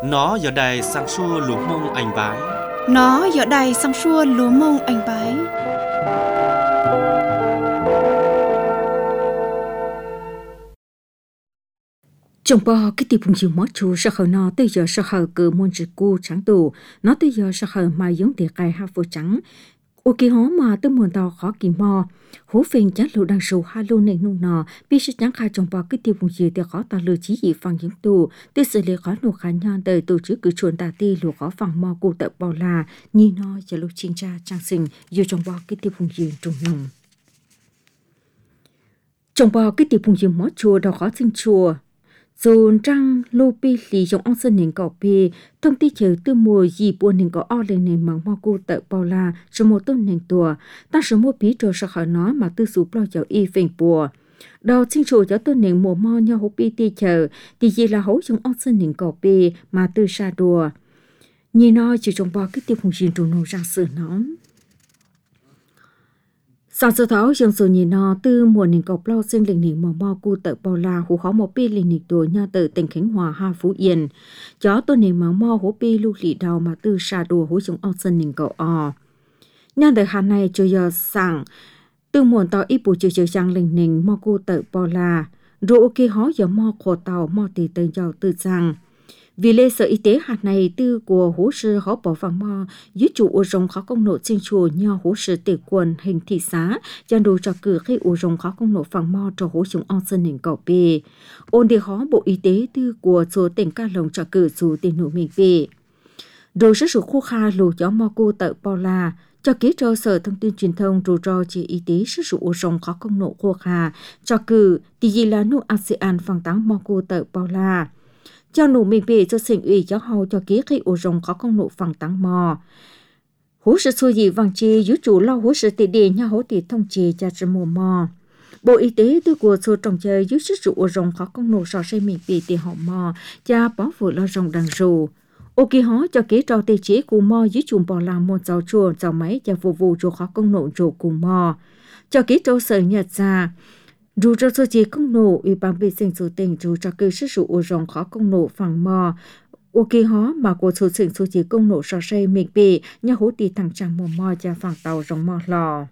Nó giờ đây sang xua lúa mông anh bái. Nó giờ đây sang xua lúa mông anh bái. Trong bò cái tiệp phùng chiều mót chú sẽ khởi nó tới giờ sẽ khởi cử môn trực cu trắng tù. Nó tới giờ sẽ khởi mà giống để cài hạ phố trắng. Ok hó mà tới muôn tàu khó kỳ mò. Hố phình chán lụ đằng sầu hai lô nền nung nọ. Bí sẽ chán khai trong bò cái tiệp phùng chiều để khó tàu lừa chí dị phẳng giống tù. Tới xử lý khó nụ khá nhon đời tổ chức cử chuồn tà ti lụ khó phẳng mò cụ tập bò là. Nhìn nó cho lụ chinh tra trang sinh dù trong bò cái tiệp phùng chiều trùng nồng. Trong bò cái tiệp phùng chiều mót chùa đào khó sinh chùa. Dồn trăng lô pi lì trong ông sân nền cỏ pi thông tin chờ từ mùa gì buồn nền cỏ o lên nền mảng mò cô tự bao la cho một tôn nền tua ta số một bí trò sợ khỏi nó mà tư sụp lo cho y phèn bùa đầu sinh chủ cho tôn nền mùa mò nhau hố pi ti chờ thì gì là hố trong ông sân nền cỏ pi mà tư sa đùa nhìn nó chỉ trong bao cái tiêu phùng truyền trù nô ra sự nó sau giờ tháo dòng số nhìn nó từ mùa nền cọc lau sinh lịch nền mò cu tự bao la hú khó một pi lịch nền tuổi nha tự tỉnh Khánh Hòa ha Phú Yên chó tôi nền mò hú pi lưu lị đầu mà từ xa đùa hú trong ao sân nền cậu o nha đời hà này chơi giờ sẵn từ muộn tàu ít bù chơi sang lịch nền mò cu tự bao la rồi ok hó giờ mò khổ tàu mò tì tên giàu từ sang vì lệ sở y tế hạt này từ của hố sư họ bỏ vào mò dưới chủ ô rồng khó công nộ trên chùa nhau hố sư tể quần hình thị xá cho đồ cho cử khi ô rồng khó công nộ phẳng mò cho hố chúng on sân hình cỏ bì ôn để khó bộ y tế từ của số tỉnh ca lồng cho cử dù tiền nụ mình bì đồ rất sự khô kha lù cho mò cô tự bao la cho kế cho sở thông tin truyền thông rủ rò chỉ y tế sức sự ô rồng khó công nộ khô kha cho cử thì gì là nụ ASEAN phẳng táng mò cô tự bao la cho nụ mình về cho sinh ủy cho hầu cho kế khi ổ rồng khó công nụ phẳng tăng mò hố sự xui gì vàng chê giữ chủ lo hố sự tỉ đề nhau hố tỉ thông chê cho sự mùa mò bộ y tế từ của số trồng chơi giữ sức ổ rồng khó công nụ so xây mình về tỉ họ mò cha bó phụ lo rồng đằng rù ô kỳ hó cho kế trò tê chế cù mò giữ chùm bò làm một dầu chùa dầu máy cho vụ vụ chùa khó công nụ chùa cù mò cho kế trò sở nhật ra dù cho sơ chế công nổ ủy ban vệ sinh số tỉnh dù cho cơ sức sử dụng khó công nổ phẳng mò ok hó mà của số sinh số chế công nổ so xây mình bị nhà hố tì thẳng chẳng mò mò cho phẳng tàu rồng mò lò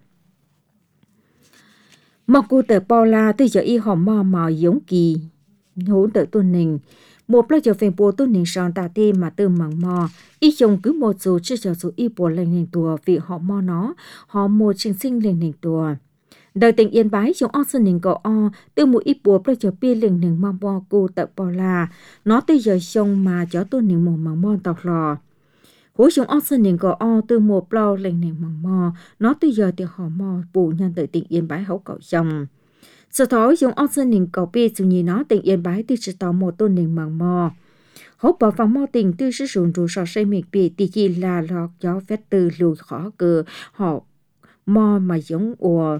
mò cụ tờ bao la từ giờ y hòm mò mò giống kỳ hố tờ tuần nình một lần giờ phèn bùa tuần nình son tà tê mà từ mảng mò y chồng cứ một số chưa cho số y bùa lên nền tùa vì họ mò nó họ một sinh sinh lên nền tùa đời tỉnh Yên Bái trong on sân nền cỏ o từ một ít bùa bây giờ pi lên nền mò bò cô tập bò la nó tới giờ sông mà cho tôi nền mò màng mò tàu lò hối trong on sân nền cỏ o từ một bao lên nền màng mò nó tới giờ thì họ mò bù nhân đời tỉnh Yên Bái hấu cậu chồng sau đó trong on sân nền cỏ pi dù nhìn nó tỉnh Yên Bái từ sự tàu một tôi nền màng mò hấu bỏ vào mò tỉnh từ sử dụng rù sò xây miệt bị thì chỉ là lọt gió vét từ lùi khó cờ họ mò mà giống ùa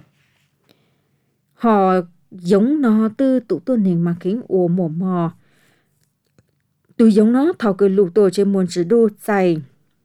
họ giống nó từ tụ tuần nền mà khiến ủa mồ mò từ giống nó thảo cười lục tổ trên muôn sử đô dày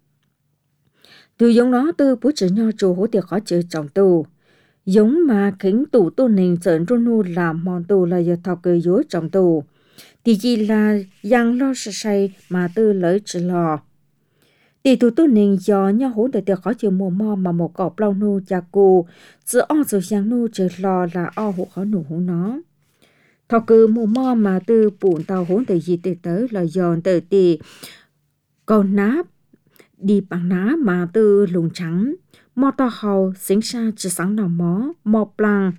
từ giống nó từ bố trở nho trù hỗ tiệc khó chữ trọng tù giống mà khiến tụ tuần nền sợn rôn nu làm mòn tù là giờ thảo cười dối trọng tù thì chỉ là giang lo sợ say mà từ lợi trở lò thì tụ tuần nền do nho hỗ tiệc khó chữ mồ mò mà một cọp lau nu cha cô giữa o rồi giang nu trở lò là o hộ khó nụ hú nó thọ cứ mù mò mà từ bùn tàu hốn từ gì từ tới là giòn từ tì còn náp đi bằng ná mà từ lùng trắng mò to hầu xính xa chỉ sáng nào mò plăng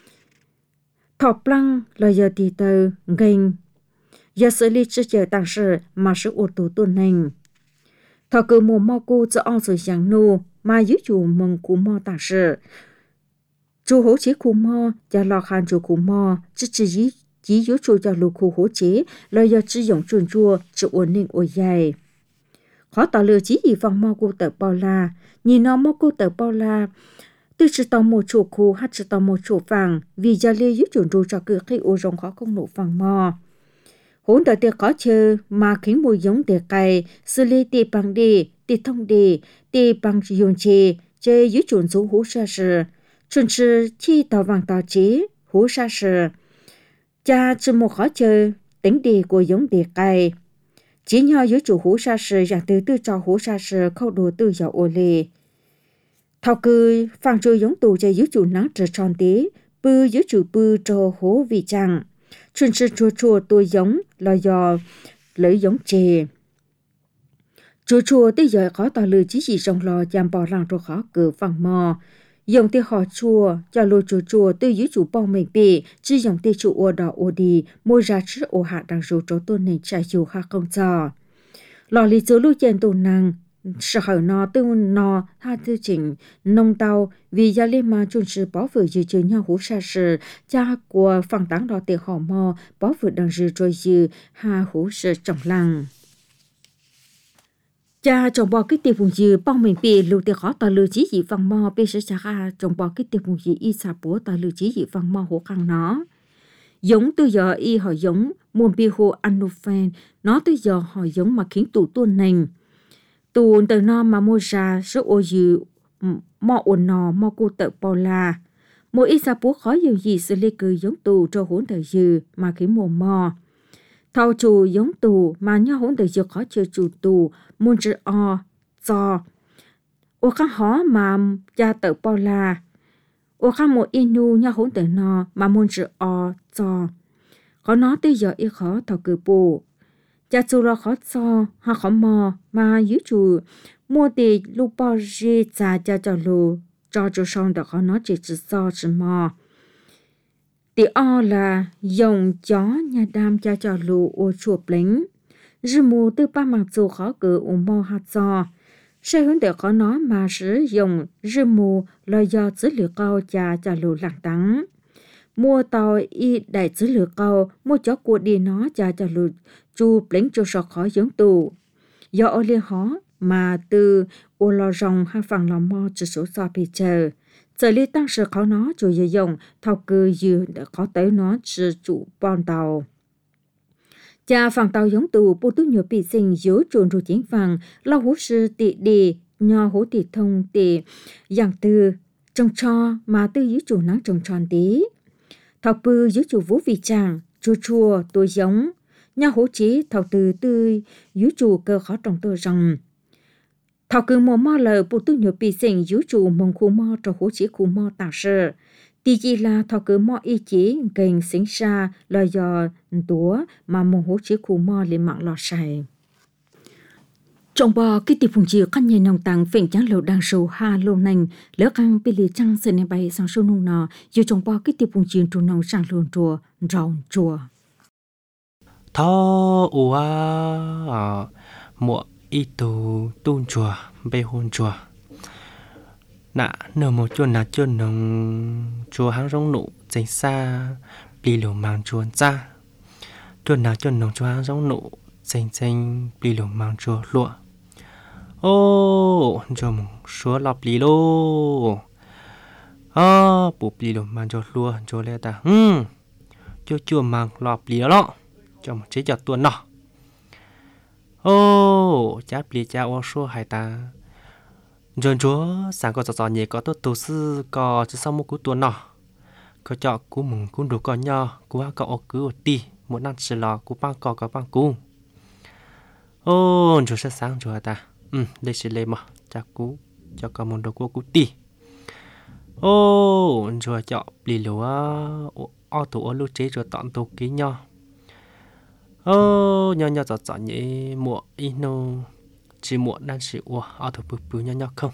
thọ plăng là giờ tì từ gành giờ xử lý chưa chờ tăng sự mà sự ô tô tuần nành thọ cứ mù mò cô giữa o rồi giang nu mà giữ chủ mong cú mò tăng sự chủ hỗ chế khu mò và lò khăn chủ khu mò chỉ yếu chủ cho lù khu hỗ chế là do sử dụng chuồn chua sự ổn định ổn dài khó tạo lừa chỉ ý vòng mò cô tờ bao la nhìn nó mò cô tờ bao la từ sự tàu một chủ khu hát sự tàu một chủ vàng vì gia lê yếu chuồn chua cho cứ khi ô rồng khó không nổ vàng mò hỗn đợt tiệc khó chơi mà khiến mùi giống tiệc cày xử lý tì bằng đi tì thông đi tì bằng dùng chê chơi yếu chuồn xuống hú sa sự chuẩn sư chi tàu vàng tàu chế hú sa sự cha chỉ một khó chơi tính đi của giống tiệc cày chỉ nhờ dưới chủ hú sa sư dạng từ tư cho hú sa sư khâu đồ tư dạo ô lê thao cư phang trôi giống tù cho dưới chủ nắng trở tròn tí bư dưới chủ bư cho hố vì chẳng chuyên sư chua chua tôi giống là do lấy giống chè chua chua tới giờ có tỏ lư chỉ gì trong lò chạm bỏ làng cho khó cử phẳng mò dòng tê họ chua cho lô chua chua từ dưới chủ bong mình bì chỉ dòng tê chủ ô đỏ ô đi môi ra chứ ô hạ đang rủ cho tôi này chạy dù khác không cho lò lì chứa lưu chèn tù năng sợ hỏi nó tư nó tha tư chỉnh nông tàu vì gia liên mà chuẩn sự bảo vệ dự trừ nhau hú sa sự cha của phẳng táng đỏ tê họ mò bảo vệ đang dự trôi dự hà hú sự trọng lăng cha trồng bò cái tiệp vùng dừa bao mình bì lưu tiệp khó tờ lưu chỉ dị vàng mò bê sẽ cha ha trồng bò cái tiệp vùng dừa y sa búa tờ lưu chỉ dị vàng mò hổ khang nó giống từ giờ y hỏi giống muôn bì hồ anofen nó từ giờ hỏi giống mà khiến tụ tuôn nành tụ từ nó mà mua ra số ô dừa mò ồn nò mò cô tự bao la mỗi y sa búa khó nhiều gì xử lý cứ giống tụ cho hỗn thời dừa mà khiến mồm mò thầu chủ giống tù mà nhau hỗn thời dừa khó chơi chủ tù muốn chữ o cho ô khá khó mà cha tự bao la ô khá một inu nhau hỗn thời nò mà muốn chữ o cho có nó tới giờ y khó thầu cử bù cha chủ ra khó cho ha khó mò mà dưới chủ mua thì lúc bao gì cha cho lù cho xong được khó nó chỉ cho chỉ mò thì o là dòng chó nhà đam cho lù ô chuột lính dư mù từ ba mặt dù khó cử ủng mò hạt giò sẽ hướng để có nó mà sử dụng dư mù là do dữ liệu cao cho lù lạc đắng mua tàu y đại dữ liệu cao mua chó của đi nó cho lù chu lính cho sọ khó giống tù do ô liên hó mà từ ô lò rồng hai phần lò mò chỉ số so bị chờ giờ lý tăng sự khó nó chủ yếu dùng thao cơ dư để có tới nó chỉ chủ bọn tàu cha phần tàu giống tù bộ tú nhiều bị sinh dưới chuồn rồi chiến phần lao hú sư tị đi nho hú tị thông tị dạng từ trong cho mà từ dưới chủ nắng trồng tròn tí thao bư dưới chủ vũ vị chàng chua chua tôi giống nho hú chí thao từ tươi dưới chủ cơ khó trồng tơ rồng thảo cứ mò mò lờ bộ tư nhiều bị sinh dưới chủ mong khu mò cho hú chí khu mò tạo sự tí gì là thảo cứ mò ý chí gần sinh ra là do túa mà mong hú chí khu mò lên mạng lò xài trong bò cái tiệp phùng chiều căn nhà nông tăng phèn trắng lầu đang sầu ha lô nành lỡ căng bị lì trăng sân này bay sang sông nông nọ dù trong bò cái tiệp phùng chiều trù nông sang luồn chùa rau chùa thọ ua mùa y tù tuôn chùa bê hôn chùa nạ nở một chùa nạ chùa nông chùa hang rong nụ dành xa bì lửa mang chùa ra chùa nạ chùa nông chùa hang rong nụ dành bì lửa mang chùa lụa ô chùa mong số lọp bì lô bộ bì lửa mang chùa lụa chùa lê ta chùa mang lọp bì lọ cho một chế chọt tuần nọ ô cháp bì cha ô số hai ta rồi chúa sáng có trò nhẹ có tốt tổ sư có chứ sau một cú tuần nọ có chọ cú mừng cú đủ có nho cú ha có ô cứ ti một năm chỉ lò cú băng có băng cú ô chúa sẽ sáng chúa ta đây sẽ lên mà cha cú cho có một đồ cú ti ô chúa chọ bì lúa ô tổ ô lưu chế chúa tọn tổ ký nho ô nho trò nhẹ mùa ino chỉ muộn đang chỉ ua ở thủ bự nhỏ không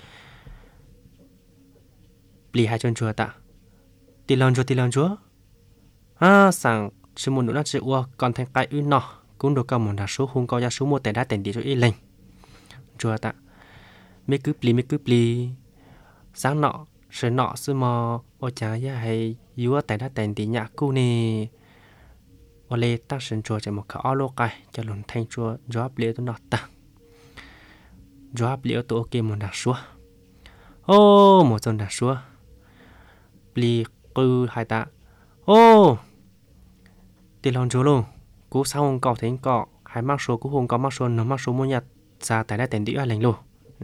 lì hai chân chùa ta tì lần chúa sáng chỉ muộn nữa đang chỉ ua còn thành cái uy nọ cũng được cả một đa số hung cao giá số mua tiền đã tiền đi cho y lệnh chùa ta mấy cứ pli sáng nọ sợi nọ sư mò ô chả ya hay yếu tiền đã tiền đi nhà cô nè ô lê ta sinh chùa chỉ một cái alo cái cho lần thành chùa gió pli tôi nọ ta job liệu tôi ok một đợt xua ô một tuần đợt xua pli cư hai ta ô tiền lòng chúa luôn cú sao không cọ thấy cọ hai mắc số cú không có mắc số nó mắc số mua nhặt ra tại đây tiền đi ở lành luôn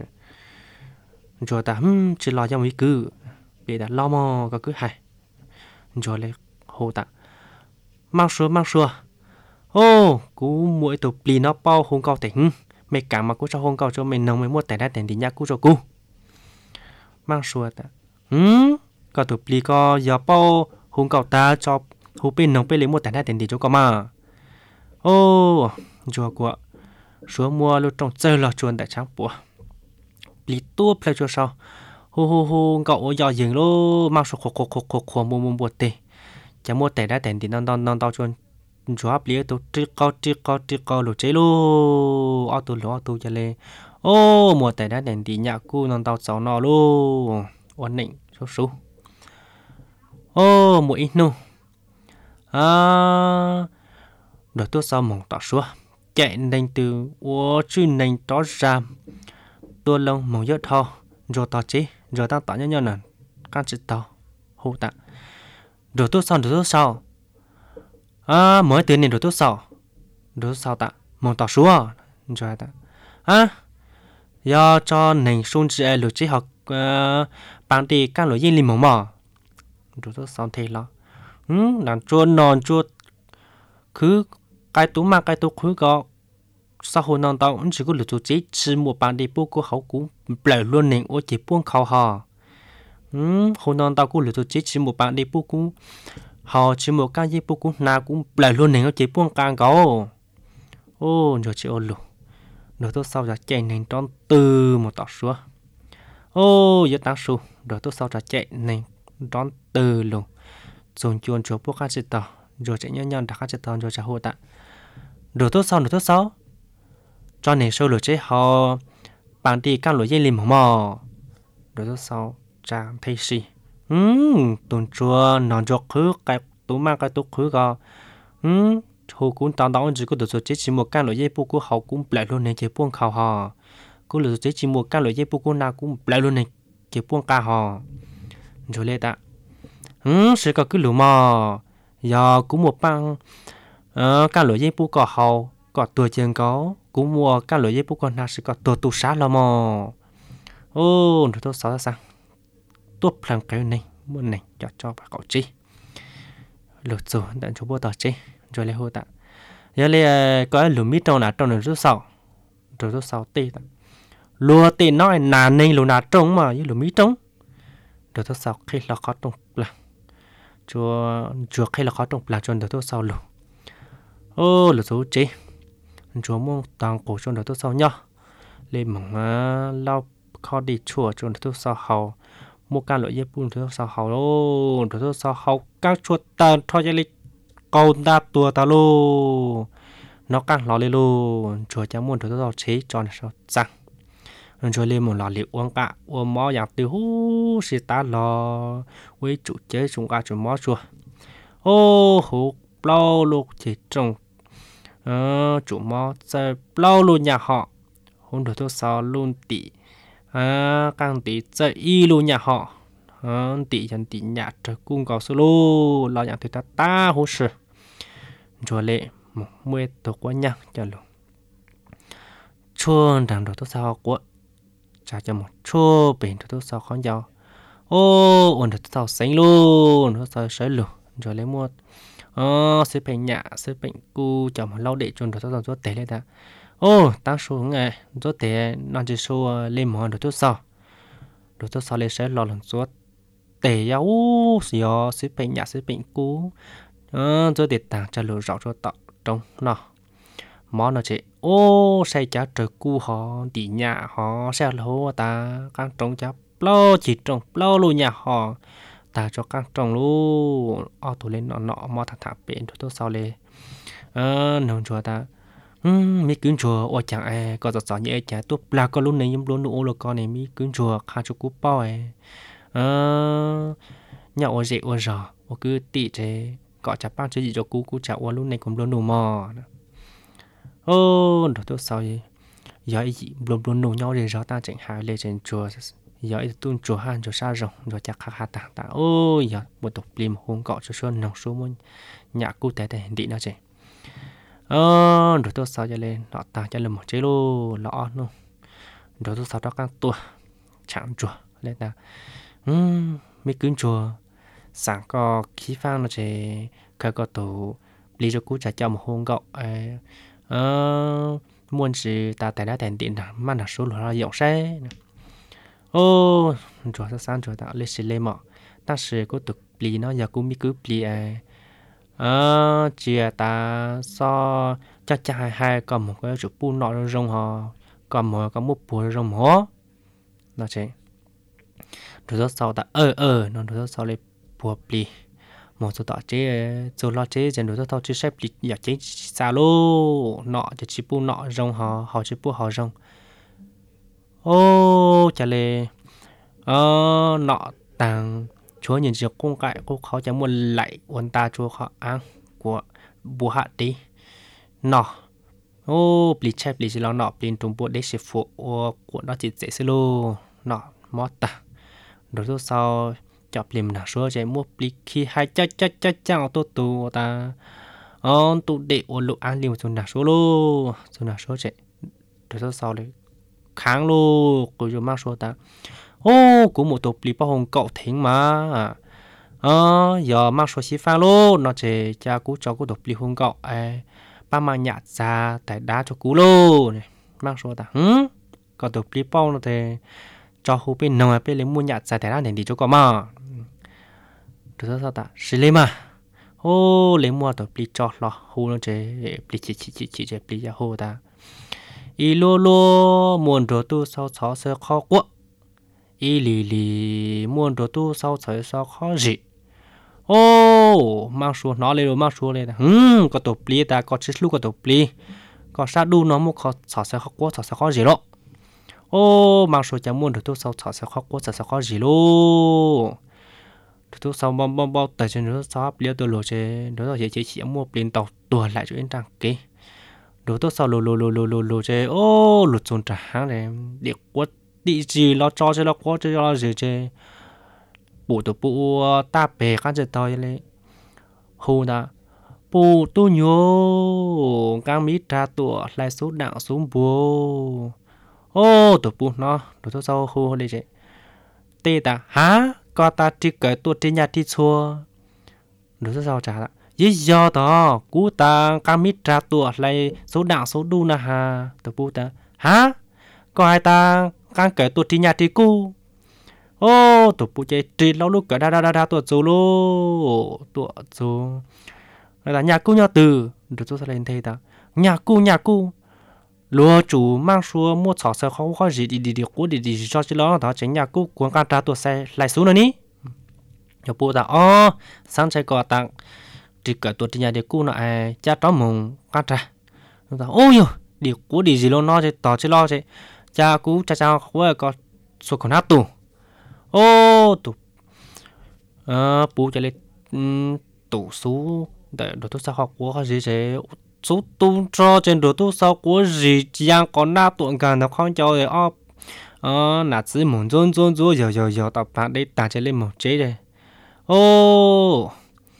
chúa ta chỉ lo cho mấy cứ để đặt lo mò có cứ hay chúa lấy hồ ta mắc số ô cú mỗi tụ pli nó bao hôn câu tỉnh mấy cả mà cú cho hôn câu cho mình nông mới mua tại đá tiền đi nhá cú cho cú mang xua ta có tụ pli có giờ bao hôn câu ta cho hú bên nông bên lấy mua tại đá tiền đi cho có mà ô chùa của số mua lúc trong chơi là chuồn tại trang bùa pli tua plei cho sao hú cậu giờ dừng lô mang số khổ mua bùa tê chả mua tại đá tiền đi non chuồn chúa bia tôi tri cao lục chế lu ở tôi cho lên ô mùa tại đã đèn đi nhà cu non tàu sáu nọ lu ổn định số ô mùa ít nu rồi tôi sao mong tao xua chạy nên từ ô chứ nên đó ra tôi lông mong nhớ thao rồi tao chế rồi tao tao nhớ nè can chỉ tao hô tạ rồi tôi sao mới tiền nên rồi tốt sao ta mong tao xúa rồi ta do cho nền xuân sẽ lựa chế học bạn đi các loại gì liền mò rồi tốt sao thế lo làm chua non chua cứ cái tú mà cái tú cứ có sau hồi non tao chỉ có lựa chế chỉ một bạn đi bố cô hậu cũng bể luôn nền ô chỉ buông khâu hò hồi non tao cũng lựa chế chỉ một bạn đi bố cô họ chỉ một cái gì cũng nào cũng lại luôn này nó chỉ buông càng gấu ô rồi chị ô lù rồi tôi sau ra chạy nên đón từ một tọt xuống ô giờ tăng su rồi tôi sau ra chạy nên đón từ luôn rồi chuồn chuột buông cái gì tao rồi chạy nhon đặt cái gì tao rồi trả hộ tạ rồi tôi sau cho nên sâu lửa chế họ bạn đi các lối dây lim mò rồi tôi sau trang thấy gì tuần chua non chua khứ cái tú mang cái tú khứ có hồ cũng tao tao chỉ có được chỉ một cái loại dây bu của họ cũng lại luôn này chỉ buông khảo họ cũng được chỉ một cái loại dây bu của nào cũng lại luôn này chỉ buông cả họ rồi lên ta sẽ có cái lũ mò giờ cũng một băng cái loại dây bu của họ có tuổi chân có cũng mua cái loại dây bu của nào sẽ có tuổi tu sát là mò ô rồi tôi sao sang tốt làm cái này muốn này cho bà cậu chi lột rồi đạn chú bố tỏ chi rồi lấy hô tạ giờ lấy có lùm mít trong là rút sau tê tạ lùa tê nói nà nên lùa nà trống mà với lùm mít trống rồi rút sau khi là khó trống là chúa khi là khó trống là cho rút sau lùa ô lột rồi chi chúa muốn toàn cổ cho rút sau nhá lên mỏng lau khó đi chùa cho rút sau hầu một cái loại dây bún thứ sao hậu luôn thứ sao hậu các chuột tàn thôi cho lịch câu đa tua ta luôn nó càng lò lên luôn chuột chả muốn thứ sao chế cho nó sao răng rồi lên một lò liệu uống cả uống mó dạng từ hú xì ta lò với chủ chế chúng ta chủ mó chùa ô hú lâu luôn chỉ trồng chủ mó sẽ lâu luôn nhà họ hôm thứ sao luôn tỉ càng tí chơi y luôn nhà họ tí chân tí nhà trời cung cầu solo lo nhà người ta hỗ trợ rồi lệ một mươi tổ quá nhang cho luôn chuông đằng đồ tốt sao quá trả cho một chua bền đồ tốt sao khó giàu ô ổn đồ tốt sao xanh luôn nó sao sấy luôn rồi lấy mua sẽ bệnh nhà sẽ bệnh cu cho một lâu để cho đồ tốt sao rốt té lên ta ô tăng số ngày rốt té nó chỉ số lên món đồ tốt sao lên sẽ lo lần rốt té ya ô xíu sẽ bệnh nhà sẽ bệnh cu rốt để tăng cho lửa rau cho tạo trong nó món nó chỉ ô xây chả trời cu họ đi nhà họ sẽ lố ta càng trồng chả lo chỉ trồng lo luôn nhà họ ta cho càng trồng luôn ô tụ lên nọ mò thả bên đồ tốt sao lên nông chùa ta mi cứng chùa ôi chẳng ai có giọt giọt nhẹ chả tốt là có luôn này nhưng luôn nụ là con này mi cứng chùa khá cho cú bao ấy nhậu ôi dễ ôi giò ôi cứ tị chế gọi chả bao chơi gì cho cú chả ôi luôn này cũng luôn nụ mò ô đồ tốt sao vậy giờ gì luôn nụ nhau để gió ta chẳng hai lên trên chùa giờ tuôn chùa han chùa xa rộng rồi chắc khá ta ôi giờ một tục lim hôn cọ cho xuân nòng số môn nhà cú té để đi nó chứ rồi tôi sao cho lên lọ ta cho lên một chế lô lọ luôn rồi tôi sao đó các tua chẳng chùa lên ta mấy cứng chùa sáng có khí phang nó chế cái có tổ lý cho cú trả cho một hôm cậu muốn gì ta tại đã tiền điện là mà là số là dọn xe ô rồi sao sáng rồi ta lấy xí lên mà ta sẽ có tục lý nó giờ cũng biết cứ lý chia ta so chắc chắn hai còn một cái chỗ bu nọ rong họ còn một cái mút bùa rong hó nó chứ rồi sau ta nó rồi sau lấy bùa lý một số tọt chế rồi lo chế dần rồi tao chế xếp lý giờ chế xa lô nọ cho chỉ bu nọ rong họ chỉ bu họ rong ô chả lẽ nọ tàng chúa nhìn chiếc cung cãi cô khó chẳng muốn lại ôn ta chúa họ ăn của bùa hạ đi nọ ô bị chép bị chỉ lo nọ bên trong bộ để xếp phụ của nó chỉ dễ xí lô nọ mót ta rồi sau chọc liềm là số chạy mua bị khi hai chắc chẳng tụ ta tụ để ôn lục ăn liềm xuống là số lô xuống là số chạy rồi sau đấy kháng lô của chúng mang số ta ô của một tổ lý bao hồng cậu thính mà giờ mang số xí pha lô nó chỉ cha cú cho cú tổ lý hồng cậu ba mang nhạt ra tại đá cho cú lô này mang số ta còn tổ lý bao nó thì cho hú bên nồi bên lấy mua nhạt ra tại đá để đi cho có mà rồi sao ta xí lên mà ô lấy mua tổ lý cho lo hú nó chỉ lý chỉ lý ra hú ta y lô muốn đồ tu sau sáu sẽ khó quá y lì muốn đồ tu sau sáu sẽ khó gì ô mang xuống nó lên rồi mang xuống lên có tổ pli ta có chết lúc có tổ pli có sát đu nó một khó sáu sẽ khó quá sáu sẽ khó gì đó ô mang xuống chẳng muốn đồ tu sau sáu sẽ khó quá sáu sẽ khó gì luôn đồ tu sau bao tại trên đó sáu pli tôi lộ trên đó là chỉ mua pli tàu tua lại cho anh trang kỹ đồ tốt sau lù chơi ô lụt xuống trả hàng này để quất đi gì lo cho chơi lo quất chơi lo gì chơi bộ tổ bộ ta bè cái gì tao vậy hồ đã bộ tu nhô cam mít ra tụa lại số đặng xuống bùa ô tổ bộ nó đồ tốt sau hồ đây chơi tê ta hả có ta chỉ cái tụa trên nhà đi xua đồ tốt sau trả lại lý do đó cú ta cam mít ra tụa lại số đặng số đu na ha tổ bu ta hả có ai ta cam kể tụa trên nhà thì cú ô tổ bu chơi trên lâu lúc cả đa tụa số lô tụa số là nhà cú nhau từ được số lên thế ta nhà cú lúa chủ mang số mua sọ sơ khó gì đi cú đi cho chứ đó đó chính nhà cú cuốn cam ra tụa xe lại xuống nữa ní tổ bu ta sáng chạy cọ tặng chỉ cả tuổi nhà để cú nó cha đó mùng cắt ra ôi yo đi cú đi gì luôn nó chứ tỏ chứ lo chứ cha cú cha quá có số còn hát tù ô tù bố chạy lên tù số để đồ tôi sao học của gì chứ số tu cho trên đồ tôi sao của gì giang còn na tuần cả nó không cho rồi là chỉ muốn dôn giờ tập bạn đây ta chạy lên một chế đây ô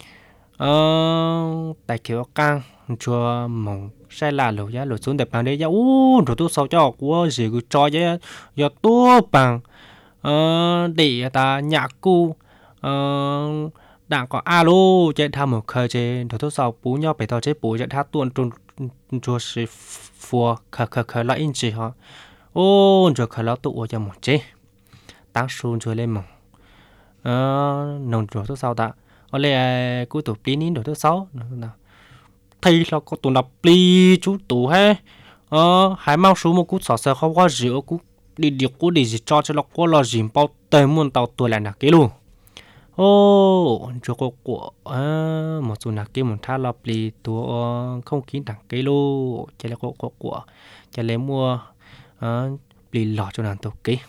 tại kiểu căng cho mong sai là lỗ giá lỗ xuống đẹp bằng đấy giá rồi tôi sao cho của gì cứ cho giá giờ tôi bằng để ta nhạc cu đảng có alo chạy tham một khơi chơi rồi tôi sao bú nhau phải tao chơi bú chạy thắt tuần cho sự phù khờ lại in chỉ họ rồi khờ lão tụ cho một chế tăng xuống chơi lên mong nông rồi tôi sao ta ở đây cuối tụ pin nín đồ thứ sáu thầy là có tụ nạp pli chú tụ hay hãy mang số một cú sọ sờ không có rượu cú đi cú đi gì cho nó có lo gì bao tơi muốn tàu tuổi lại là cái luôn cho cô của một số là cái một thà là pli tụ không kín đẳng cái luôn chỉ là cô của chỉ lấy mua pli lọ cho nàng tụ cái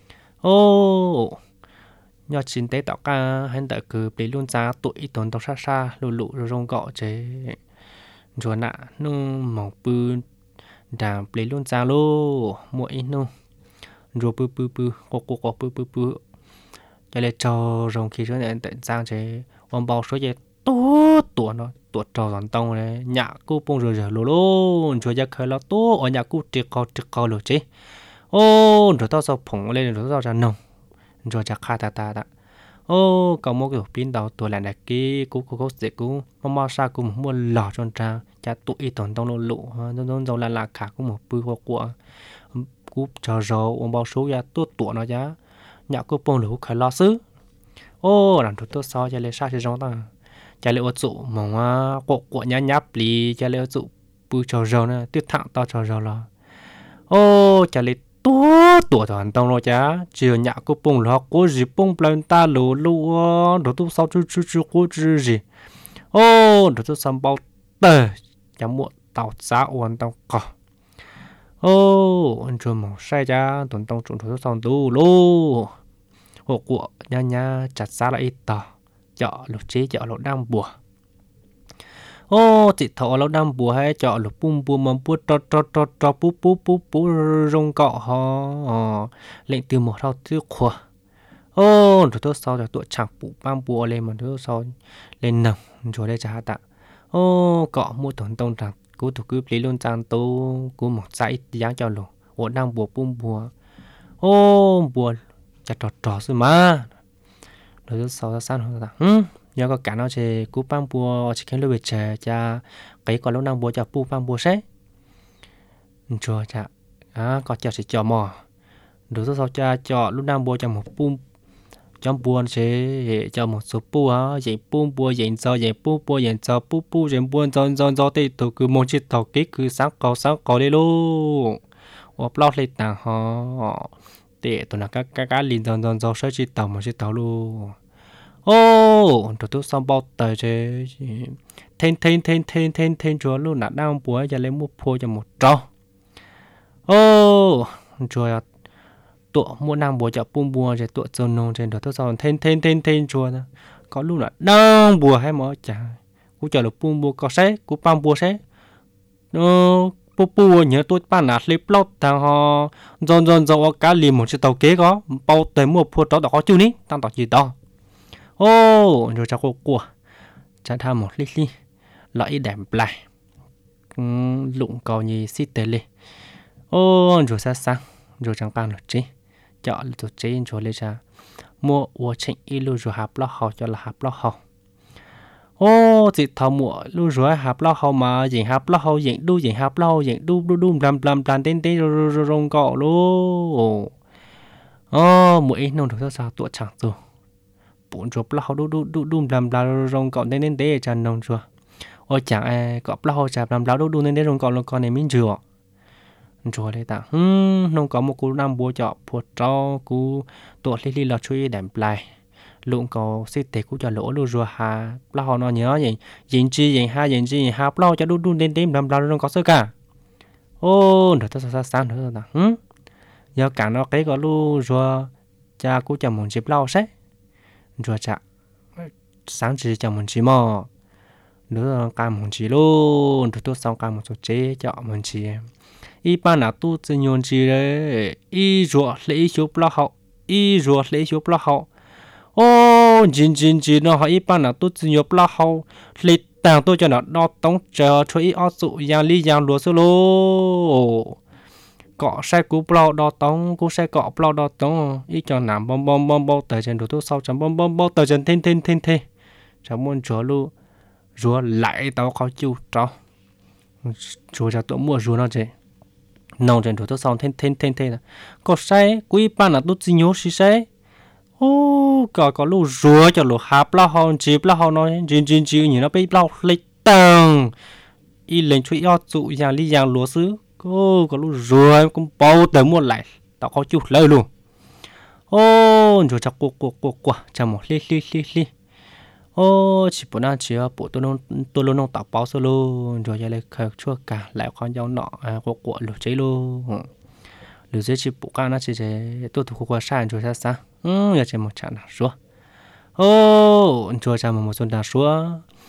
nhớ chính tế tạo ca hay tại cứ bị luôn giá tuổi tốn tao xa lụ rồi rong gọ chế rồi nạ nu mỏng bự đàm bị luôn giá lô mỗi nu rồi bự có bự cho nên cho rong khi cho nên tận giang chế ông bao số chế tuổi nó tuổi trò dọn tông này nhà cô bông rồi lô rồi giờ khởi là ở nhà cô triệt co rồi chế rồi tao sao phồng lên rồi tao ra nồng rồi chắc khá ta ô có một cái pin đầu tuổi là cái cú sẽ cú mà sao cú mua lò tròn trang cha tụi tổn tông lụ nó dầu là cả cú một bự của cú chờ rồi ông bao số ya tuổi nó giá nhà cú bông lụ khởi lo xứ ô làm tôi so cho lấy sao thì giống ta cho lấy ô trụ mà của nhá nháp lì cho lấy ô trụ bự chờ rồi nè tuyết thẳng to chờ rồi là ô cho lấy tuổi toàn tông rồi chá chiều nhạ cô bông lo cô gì bông plan ta lù lù đồ tu sau chú cô gì ô đồ tu xong bao tờ chả muộn tàu giá uốn tàu cỏ ô anh chưa mong sai chá tuần tông trộn đồ tu xong tu lù hộ của nha chặt giá lại ít tờ chợ lục chế chợ lục đang bùa ô chị thọ lâu đam bùa hay chọ lục bum bùa mà bùa trò pu rong cọ ho lệnh từ một thao thứ khua ô rồi tôi sau rồi tôi chẳng bù bam bùa lên mà tôi sau lên nồng rồi đây trả tạ ô cọ mua tổn tông rằng cú thủ cứ lấy luôn trang tô cú một dãy dáng cho lục ô đang bùa bum bùa ô bùa chặt trò xưa mà rồi tôi sau ra san hơn ta nhớ có cả nó chỉ cú băng bùa chỉ khiến lưu biệt trẻ cha cái còn lúc năng bùa cha pu băng bùa sẽ chùa cha có cha sẽ cho mò được sau cha cho lúc năng bùa cho một pu trong bùa sẽ cho một số pu dạng pu bùa dạng pu bùa dạng cho pu dạng bùa do thì tụ cứ một chiếc tàu cái cứ sáng cầu đi luôn hoặc lót lên tảng họ để tụi nó các liền do sẽ chiếc tàu một chiếc tàu luôn ô rồi tôi xong bao tờ chứ thêm chúa luôn là đang bùa cho lấy một phô cho một trâu ô chúa tụi mua năng bùa cho bùa bùa cho tụi châu nông trên đó tôi xong thêm chúa có lúc là đang bùa hay mà chả cú chờ được bùa có sẽ cú băng bùa sẽ bùa nhớ tôi bán là clip lót thằng họ dọn cá liền một chiếc tàu kế có bao tới một phô đó có chưa ní tăng tỏ gì đó ô rồi cháu của cha tham một lít lợi đèm lại lụng cầu như xít tê lê ô rồi sang rồi chẳng can được chứ chọn được chế rồi lấy cha mua uo chỉnh ilu rồi hạp lo hậu cho là hạp lo hậu ô chị thầu mua lu rồi hạp lo hậu mà diện hạp lo hậu diện hạp lo hậu diện đu làm tên rồi rong cọ luôn ô mỗi ít nông được sao tuổi chẳng rồi bốn chục lao đu làm lao rong cọ nên để chăn nông chua ôi chẳng ai cọ lao chạp làm lao đu nên để rong cọ con này mình chua chua đây ta nông có một cú năm búa chọ phuột cho cú tuổi li là chui đệm lại lụng có xí tệ cú cho lỗ lu rùa hà lao nó nhớ vậy diện chi ha lao cho đu nên để làm lao rong cọ sơ cả ô được ta sáng nữa ta giờ cả nó cái có lu rùa cha cú cho một chip lao xét rồi chả sáng chỉ cho mình chỉ mò nữa cả mình chỉ luôn rồi tôi xong cả một số chế cho mình chỉ y ban là tu tự nhiên chỉ đấy y ruột lấy chụp lao hậu ô chín nó hỏi y ban là tu tự nhiên lao hậu lấy tàng tôi cho nó đo tống chờ cho y ở dụ giang lúa sơ lô cọ xe cú bao đo tống cú xe cọ bao đo tống ít cho nằm bom tờ trên đồ tôi sau chấm bom tờ trên thêm chấm muốn chúa lu chúa lại tao khó chịu cháu chúa cho tôi mua chúa nó chứ nông trên đồ tôi sau thêm là có xe quý ban là tôi chỉ nhớ xe ô có lu chúa cho lu hạp lao hòn chip lao hòn nói chín như nó bị lao lấy tầng y lên chui ở dụ giang lúa xứ cô có lúc rồi cũng bao tới mua lại tao có chút lời luôn ô rồi chắc cô chả một li ô chỉ bữa nay chỉ bộ tôi luôn tạo bao solo rồi giờ lại khởi chua cả lại con dao nọ cô lửa cháy luôn lửa cháy chỉ bộ cái nó chỉ tôi thủ qua sai rồi sao giờ chỉ một trận là số ô rồi chả một số là số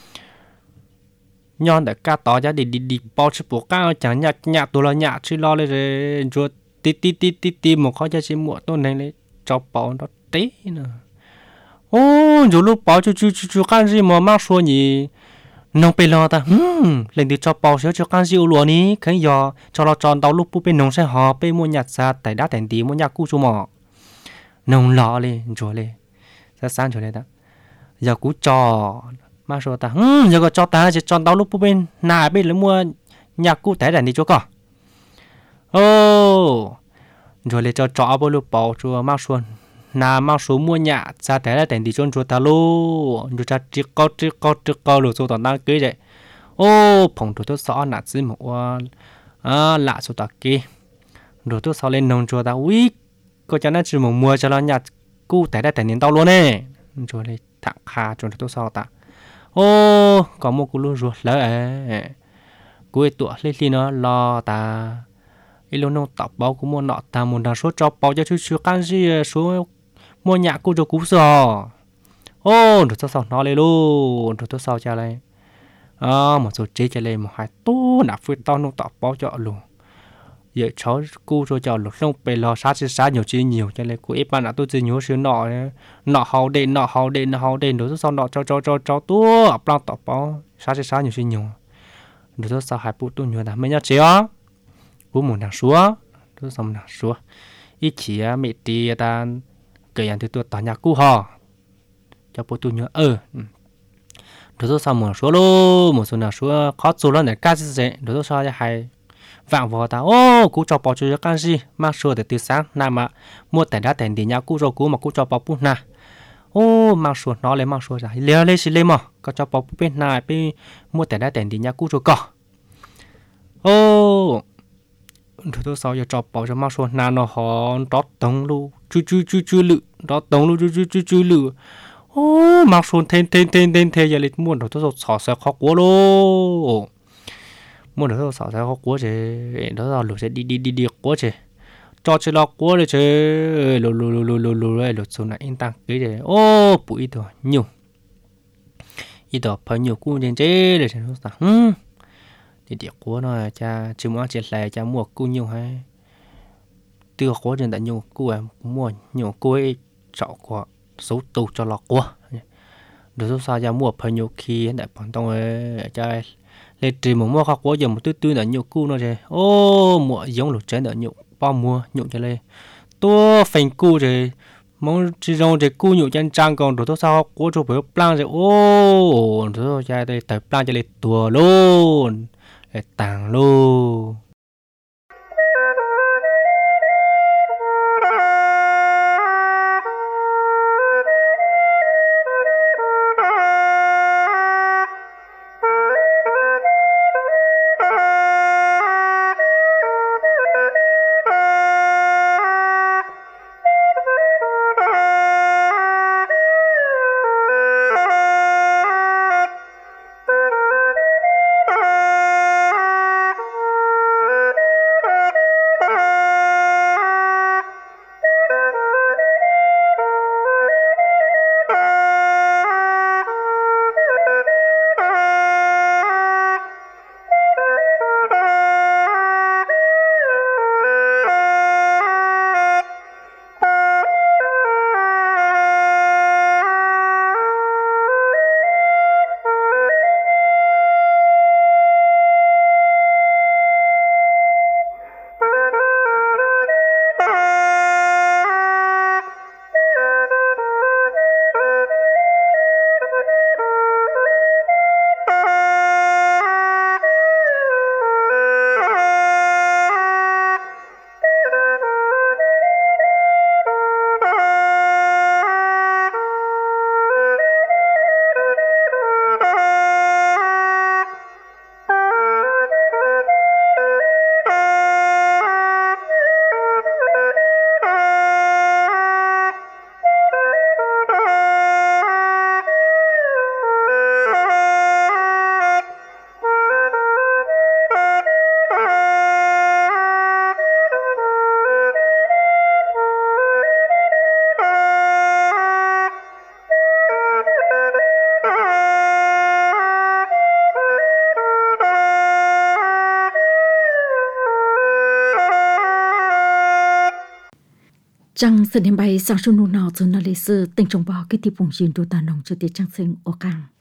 nhon để cá tỏ ra đi bao chục bộ cá chẳng nhạt tôi là nhạt chỉ lo lên rồi tí một khó cho chỉ mua tôi này lấy cho bao nó tí nữa ô rồi lúc bao chú can gì mà mang số nhỉ nông bê lo ta lên đi cho bao sữa cho can gì luôn ní cái giờ cho nó tròn tàu lúc bút bên nông sẽ họ bên mua nhạt ra tại đá thành tí mua nhạt cũ chú mỏ nông lọ lên rồi lên sẽ sáng chỗ này ta giờ cú trò mà số ta giờ có cho ta chỉ chọn tao lúc bên nà bên là mua nhà cũ té đàn đi chỗ cỏ ô rồi lấy cho trọ bao lúc bỏ cho mau xuân nà mau số mua nhà ra té là đàn đi chỗ ta luôn rồi cha chỉ có rồi số tao đang cưới vậy ô phòng đồ tôi sợ nạt gì mà lạ số ta kia rồi tôi sợ lên nông chỗ ta uy có cho nó chỉ một mua cho nó nhà cũ té là đàn đến tao luôn nè rồi lấy thẳng khá cho tôi sợ ta ô có một cú luôn ruột lỡ cuối tuổi lên nó lo ta ít lúc nó tập bao cũng mua nọ ta muốn đào số cho bao cho chú can gì số mua nhà cô cho cú sò ô được sao nó lên luôn được sao cho lên một số chế cho lên một hai tô nạp phơi to nó tập bao cho luôn giờ cháu cô cho lúc không phải lo sát nhiều chi nhiều cho nên cô ít bạn là tôi chỉ nhớ sự nọ hậu đền đối sau nọ cho tôi plan tập bao sát nhiều chi nhiều đối sau hai bút tôi nhớ là mấy nhá chế á bố muốn nàng xúa đối sau nàng xúa ít chỉ mẹ tì ta kể anh tôi tòa nhà cũ hò cho bố tôi nhớ đối sau muốn xúa luôn một số nàng xúa khó số lần để cá gì đối sau cho hai vạn vò ta ô cú cho bỏ cho cái gì mà sửa để từ sáng nam mà mua tại đã tiền đi nhà cú rồi cú mà cú cho bỏ bút na ô mà sửa nó lấy mà sửa ra leo lên xí lên mà có cho bỏ bút bên này bên mua tại đã tiền đi nhà cú rồi cỏ ô rồi sau giờ cho bỏ cho mà sửa na nó họ đót tông lu chú lự đót tông lu chú lự ô mà sửa thêm giờ lịch mua rồi tôi sợ sẽ khó quá luôn mua được sao sao có chứ đó là lụt sẽ đi quá chứ cho chơi lo quá rồi chứ lụt xuống này in tăng cái gì ô bụi đồ nhiều ít đồ phải nhiều cũng trên chế để xem sao thì địa quá nó cha chỉ muốn chơi lại cha mua cũng nhiều hay tiêu quá trên tại nhiều cũng em mua nhiều cô ấy chọn quá số tụ cho lo quá được sao cha mua phải nhiều khi để bằng tông ấy cha để chỉ một mua khác quá giờ một tươi là nhiều cu nó rồi ô mua giống lụt trái là nhiều bao mua nhiều cho lên tôi phèn cu rồi mong chỉ dùng để cu nhiều chân trang còn rồi tôi sao quá cho phải plan rồi ô rồi cha đây tập plan cho lên tua luôn để tàng luôn Chẳng sân điểm bay sang sông nô nào cho nó lấy sự tình trong bao cái tiệp vùng duyên đồ ta nông cho tiết trang sinh ô càng.